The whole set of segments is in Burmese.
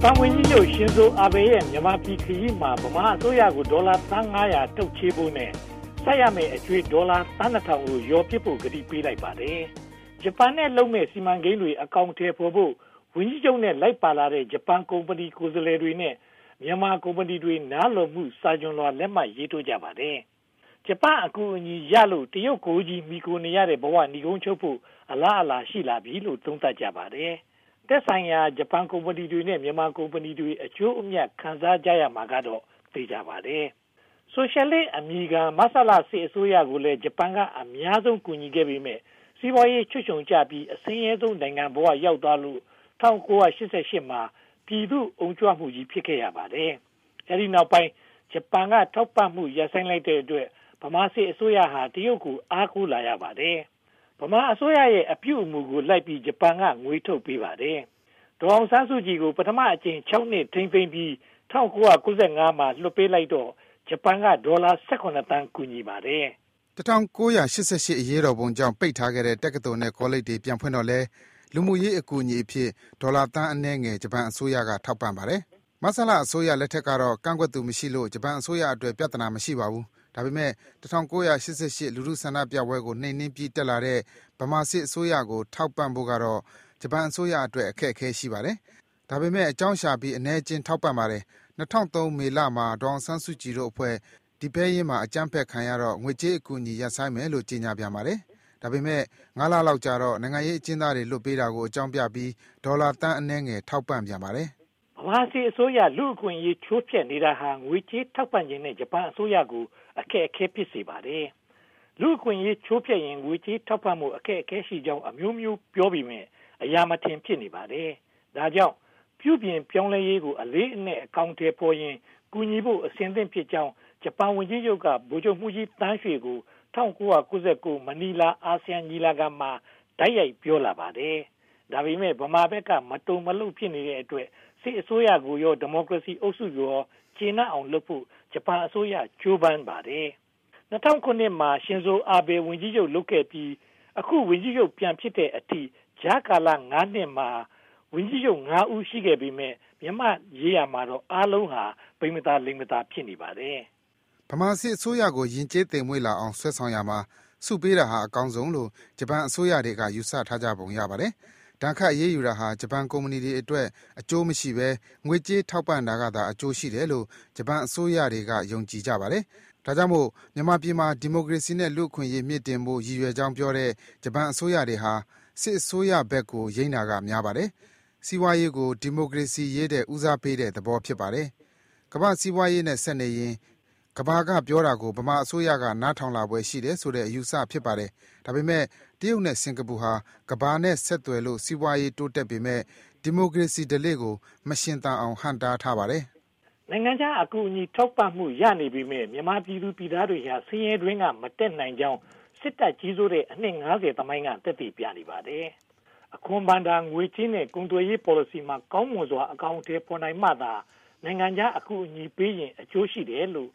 ပန်ဝင်ကြီးချုပ်ရှင်ဇိုအာဘေရဲ့မြန်မာပြည်ခရီးမှာဗမာအစိုးရကိုဒေါ်လာသန်း900တုတ်ချေးဖို့နဲ့ဆက်ရမယ့်အကျွေးဒေါ်လာသန်း2000ကိုရောပစ်ဖို့ကတိပေးလိုက်ပါတယ်။ဂျပန်နဲ့လုပ်မဲ့စီမံကိန်းတွေအကောင့်ထဲပေါ်ဖို့ဝင်ကြီးချုပ်နဲ့လိုက်ပါလာတဲ့ဂျပန်ကုမ္ပဏီကိုယ်စားလှယ်တွေနဲ့မြန်မာကုမ္ပဏီတွေနားလည်မှုစာချုပ်လွှာလက်မှတ်ရေးထိုးကြပါတယ်။ဂျပန်အကူအညီရလို့တရုတ်ကိုကြီးမိကိုနေရတဲ့ဘဝဏီကုန်းချုပ်ဖို့အလားအလာရှိလာပြီလို့သုံးသပ်ကြပါတယ်။သက်ဆိုင်ရာဂျပန်ကုမ္ပဏီတွေနဲ့မြန်မာကုမ္ပဏီတွေအကျိုးအမြတ်ခံစားကြရမှာကတော့သိကြပါတယ်။ဆိုရှယ်လစ်အမည်ခံမဆလာစစ်အစိုးရကိုလည်းဂျပန်ကအများဆုံးကူညီခဲ့ပေမဲ့စီးပွားရေးချွတ်ချုံကျပြီးအဆင်းရဲဆုံးနိုင်ငံဘဝရောက်သွားလို့1988မှာပြည်သူ့အုံကြွမှုကြီးဖြစ်ခဲ့ရပါတယ်။အဲဒီနောက်ပိုင်းဂျပန်ကထောက်ပံ့မှုရပ်ဆိုင်းလိုက်တဲ့အတွက်ဗမာစစ်အစိုးရဟာတရုတ်ကိုအားကိုးလာရပါတယ်။ဗမာအစိုးရရဲ့အပြုအမူကိုလိုက်ပြီးဂျပန်ကငွေထုတ်ပေးပါတယ်။ဒေါအောင်ဆန်းစုကြည်ကိုပထမအကြိမ်6နှစ်ထိန်းသိမ်းပြီး1995မှာလွှတ်ပေးလိုက်တော့ဂျပန်ကဒေါ်လာ18သန်းကူညီပါတယ်။1988အရေးတော်ပုံကြောင့်ပိတ်ထားခဲ့တဲ့တက္ကသိုလ်နဲ့ကောလိပ်တွေပြန်ဖွင့်တော့လဲလူမှုရေးအကူအညီအဖြစ်ဒေါ်လာသန်းအနည်းငယ်ဂျပန်အစိုးရကထောက်ပံ့ပါတယ်။မဆလာအစိုးရလက်ထက်ကတော့ကန့်ကွက်သူမရှိလို့ဂျပန်အစိုးရအတွက်ပြဿနာမရှိပါဘူး။ဒါပေမဲ့1988လူထုဆန္ဒပြပွဲကိုနှိမ်နင်းပြီးတက်လာတဲ့ဗမာစစ်အစိုးရကိုထောက်ပံ့ဖို့ကတော့ဂျပန်အစိုးရအတွက်အခက်အခဲရှိပါတယ်။ဒါပေမဲ့အကြောင်းရှာပြီးအ ਨੇ ချင်းထောက်ပံ့ပါတယ်။2003မေလမှာဒေါအောင်ဆန်းစုကြည်တို့အဖွဲ့ဒီပဲရင်မှာအကြမ်းဖက်ခံရတော့ငွေကြေးအကူအညီရပ်ဆိုင်းမယ်လို့ကြေညာပြန်ပါတယ်။ဒါပေမဲ့9လလောက်ကြာတော့နိုင်ငံရေးအကျဉ်းသားတွေလွတ်ပေးတာကိုအကြောင်းပြပြီးဒေါ်လာသန်းအနည်းငယ်ထောက်ပံ့ပြန်ပါတယ်။ဗမာစစ်အစိုးရလူအခွင့်အရေးချိုးဖျက်နေတာဟာငွေကြေးထောက်ပံ့ခြင်းနဲ့ဂျပန်အစိုးရကိုအခက်အခဲဖြစ်စေပါတယ်။လူအခွင့်အရေးချိုးဖျက်ရင်ငွေကြေးထောက်ပံ့မှုအခက်အခဲရှိကြောင်းအမျိုးမျိုးပြောပြီးမြဲအရာမထင်ဖြစ်နေပါတယ်။ဒါကြောင့်ပြုပြင်ပြောင်းလဲရေးကိုအလေးအနက်အကောင့်ထဲပေါ်ရင်ကူညီဖို့အစဉ်သင့်ဖြစ်ကြောင်းဂျပန်ဝန်ကြီးချုပ်ကဗိုလ်ချုပ်မှုကြီးတန်းရွှေကို1999မနီလာအာဆီယံညီလာခံမှာတိုက်ရိုက်ပြောလာပါတယ်။ဒါပေမဲ့ဗမာဘက်ကမတုံမလှုပ်ဖြစ်နေတဲ့အတွက်စစ်အစိုးရကိုရောဒီမိုကရေစီအုပ်စုရောကျေနပ်အောင်လုပ်ဖို့ဂျပန်အစိုးရကြိုးပမ်းပါတယ်။2009မှာရှင်ဇိုအာဘေဝန်ကြီးချုပ်လုပ်ခဲ့ပြီးအခုဝန်ကြီးချုပ်ပြန်ဖြစ်တဲ့အထိဂျာကာလာ9နှစ်မှာဝန်ကြီးချုပ်9ဦးရှိခဲ့ပေမဲ့မြန်မာရေးရမှာတော့အားလုံးဟာဗိမသာလိမ္မသာဖြစ်နေပါတယ်။ဗမာစစ်အစိုးရကိုယဉ်ကျေးသိမ်မွေ့လာအောင်ဆွဲဆောင်ရမှာစုပေးတာဟာအကောင်းဆုံးလို့ဂျပန်အစိုးရတွေကယူဆထားကြပုံရပါတယ်။တန်ခတ်ရေးယူတာဟာဂျပန်ကုမ္ပဏီတွေအတွက်အကျိုးမရှိဘဲငွေကြေးထောက်ပံ့တာကသာအကျိုးရှိတယ်လို့ဂျပန်အစိုးရတွေကယုံကြည်ကြပါတယ်။ဒါကြောင့်မို့မြန်မာပြည်မှာဒီမိုကရေစီနဲ့လူ့အခွင့်အရေးမြင့်တင်ဖို့ရည်ရွယ်ကြောင်းပြောတဲ့ဂျပန်အစိုးရတွေဟာစစ်အစိုးရဘက်ကိုယိမ်းတာကများပါတယ်။စီးပွားရေးကိုဒီမိုကရေစီရေးတဲ့ဦးစားပေးတဲ့သဘောဖြစ်ပါတယ်။ကမ္ဘာစီးပွားရေးနဲ့ဆက်နေရင်ကဘာကပြောတာကိုဗမာအစိုးရကနားထောင်လာပွဲရှိတယ်ဆိုတဲ့အယူဆဖြစ်ပါတယ်။ဒါပေမဲ့တရုတ်နဲ့စင်ကာပူဟာကဘာနဲ့ဆက်သွယ်လို့စီးပွားရေးတိုးတက်ပေမဲ့ဒီမိုကရေစီဓလေ့ကိုမရှင်သန်အောင်ဟန်တားထားပါတယ်။နိုင်ငံခြားအကူအညီထောက်ပံ့မှုရနေပေမဲ့မြန်မာပြည်သူပြည်သားတွေဟာဆင်းရဲတွင်းကမတက်နိုင်ကြောင်းစစ်တပ်ကြီးစိုးတဲ့အနှစ်50သမိုင်းကသက်သေပြနေပါတယ်။အခွန်ဘဏ္ဍာငွေချင်းနဲ့ကုန်သွယ်ရေး policy မှာကောင်းမွန်စွာအကောင့်ထဲပေါ်နိုင်မှသာနိုင်ငံခြားအကူအညီပေးရင်အကျိုးရှိတယ်လို့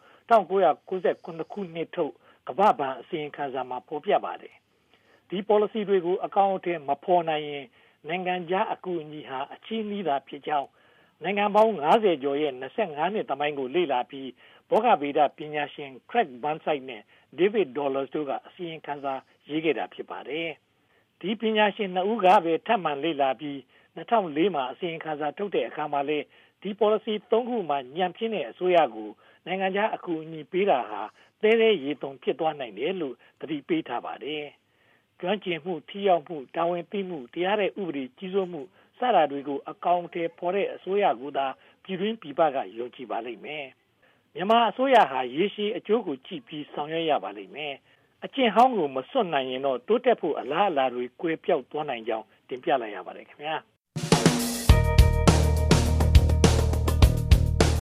1999ခုနှစ်ထုတ်ကမ္ဘာ့ဘဏ်အစီရင်ခံစာမှာဖော်ပြပါတယ်။ဒီ policy တွေကိုအကောင့်ထဲမဖော်နိုင်ရင်နိုင်ငံခြားအကူအညီဟာအချည်းနှီးသာဖြစ်ကြောင်းနိုင်ငံပေါင်း50ကျော်ရဲ့25နှစ်သမိုင်းကိုလေ့လာပြီးဘောဂဗေဒပညာရှင် Craig Burnside နဲ့ David Dollars တို့ကအစီရင်ခံစာရေးခဲ့တာဖြစ်ပါတယ်။ဒီပညာရှင်နှစ်ဦးကပဲထပ်မံလေ့လာပြီး2004မှာအစီရင်ခံစာထုတ်တဲ့အခါမှာလေဒီ policy 3ခုမှာညံ့ဖျင်းတဲ့အစိုးရကိုနိုင်ငံခြားအကူအညီပေးတာဟာသဲသေးရေတုံဖြစ်သွားနိုင်တယ်လို့သတိပေးထားပါတယ်။ကျွမ်းကျင်မှုထိရောက်မှုတာဝန်သိမှုတရားတဲ့ဥပဒေကြီးစိုးမှုစတာတွေကိုအကောင့်ထဲပေါ်တဲ့အစိုးရကသာပြည်တွင်းပြည်ပကယုံကြည်ပါလိမ့်မယ်။မြန်မာအစိုးရဟာရေရှည်အကျိုးကိုကြည့်ပြီးဆောင်ရွက်ရပါလိမ့်မယ်။အကျင့်ဟောင်းကိုမစွန့်နိုင်ရင်တော့တိုးတက်ဖို့အလားအလာတွေကွယ်ပြောက်သွားနိုင်ကြောင်းတင်ပြလိုက်ရပါတယ်ခင်ဗျာ။